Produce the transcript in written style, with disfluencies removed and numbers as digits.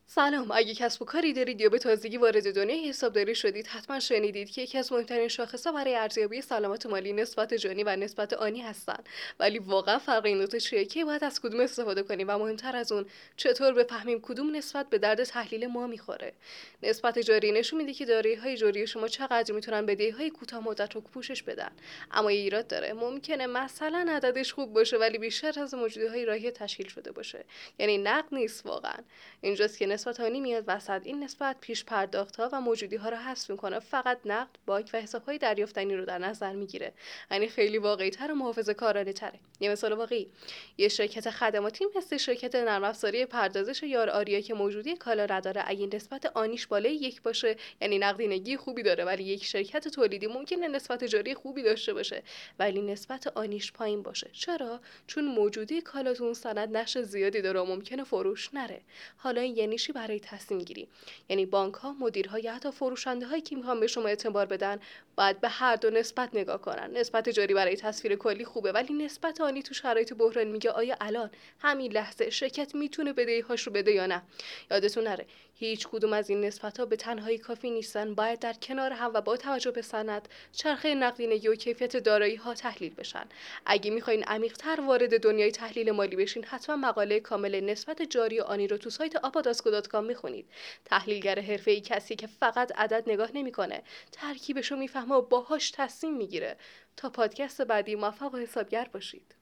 سلام، اگه کسب و کاری دارید یا به تازگی وارد دنیای حسابداری شدید، حتما شنیدید که یکی از مهمترین شاخص‌ها برای ارزیابی سلامت مالی نسبت جانی و نسبت آنی هستند. ولی واقعا فرق این دو تا چیه؟ کی باید از کدوم استفاده کنیم و مهمتر از اون چطور بفهمیم کدوم نسبت به درد تحلیل ما میخوره؟ نسبت جاری نشون میده که دارایی‌های جاری شما چقدر میتونن بدهی‌های کوتاه مدت رو پوشش بدن. اما یه ایراد داره. ممکنه مثلا عددش خوب باشه ولی بیشتر از موجودی‌های راهی تشکیل شده باشه. یعنی نقد نیست واقعا. اینجاست که نسبت آنی میاد وسط. این نسبت پیش پرداخت‌ها و موجودی‌ها رو حذف می‌کنه، فقط نقد، بانک و حساب‌های دریافتنی رو در نظر می‌گیره. یعنی خیلی واقعی‌تر و محافظه‌کارانه‌تره. یه مثال واقعی، یه شرکت خدماتی مثل شرکت نرم افزاری پردازش یار آریا که موجودی کالا نداره، اگه نسبت آنیش بالای یک باشه یعنی نقدینگی خوبی داره، ولی یک شرکت تولیدی ممکنه نسبت جاری خوبی داشته باشه ولی نسبت آنیش پایین باشه. چرا؟ چون موجودی کالا تو اون سند نقش زیادی داره و ممکنه فروش نره. حالا این یعنی چی برای تصمیم گیری؟ یعنی بانک ها، مدیرها یا حتی فروشنده هایی که میخوان به شما اعتبار بدن باید به هر دو نسبت نگاه کنن. نسبت جاری برای تصویر کلی خوبه ولی نسبت آنی تو شرایط بحران میگه آیا الان همین لحظه شرکت میتونه بدهی‌هاش رو بده یا نه. یادتون نره هیچ کدوم از این نسبت‌ها به تنهایی کافی نیستن، باید در کنار هم و با توجه به سند، چرخه نقدینگی و کیفیت دارایی‌ها تحلیل بشن. اگه میخواین عمیق‌تر وارد دنیای تحلیل مالی بشین، حتما مقاله کامل نسبت جاری و آنی رو تو سایت apadasco.com میخونید. تحلیلگر حرفه‌ای کسی که فقط عدد نگاه نمیکنه، ترکیبشو میفهمه و باهاش تصمیم میگیره. تا پادکست بعدی موفق و حسابگر باشید.